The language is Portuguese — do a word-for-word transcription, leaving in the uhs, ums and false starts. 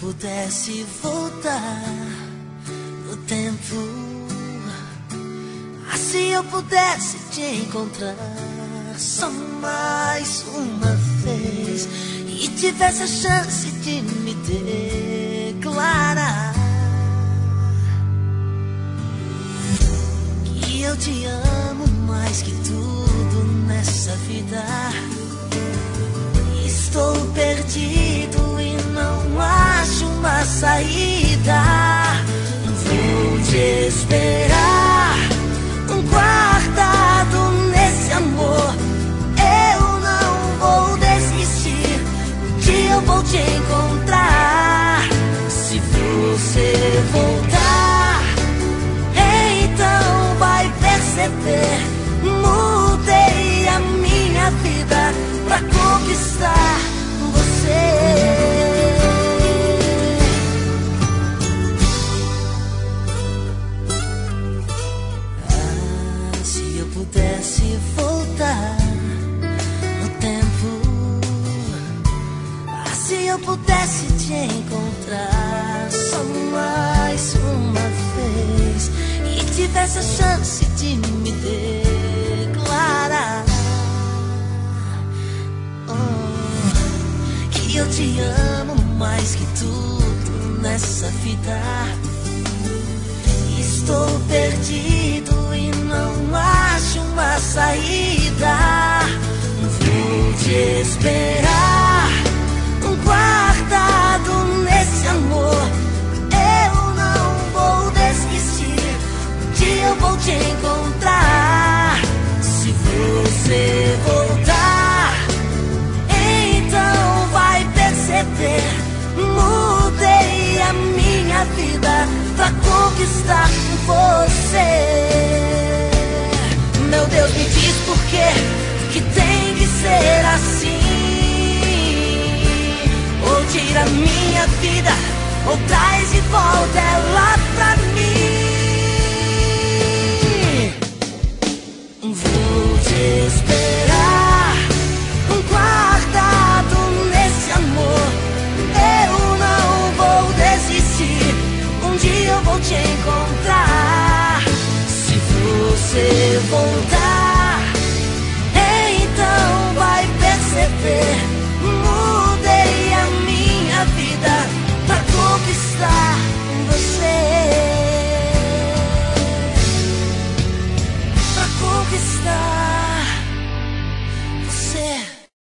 pudesse voltar no tempo, ah, se eu pudesse te encontrar só mais uma vez e tivesse a chance de me declarar que eu te amo mais que tudo nessa vida. Estou perdido e não acho uma saída. Vou te esperar, guardado nesse amor. Eu não vou desistir, um dia eu vou te encontrar. Se você voltar, então vai perceber, mudei a minha vida pra conquistar você. Ah, se eu pudesse voltar no tempo, ah, se eu pudesse te encontrar só mais uma vez e tivesse a chance de me declarar que eu te amo mais que tudo nessa vida. Estou perdido e não acho uma saída. Vou te esperar, guardado nesse amor. Eu não vou desistir, um dia eu vou te encontrar. Se você voltar, então vai perceber, mudei a minha vida pra conquistar você. Meu Deus, me diz por quê que tem que ser assim. Ou tira minha vida, ou traz de volta ela pra mim. Vou te esperar, guardado nesse amor. Eu não vou desistir, um dia eu vou te encontrar. Se você voltar, então vai perceber, mudei a minha vida pra conquistar você. Pra conquistar